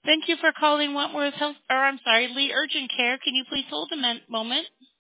Thank you for calling Wentworth Health, or I'm sorry, Lee Urgent Care. Can you please hold a moment?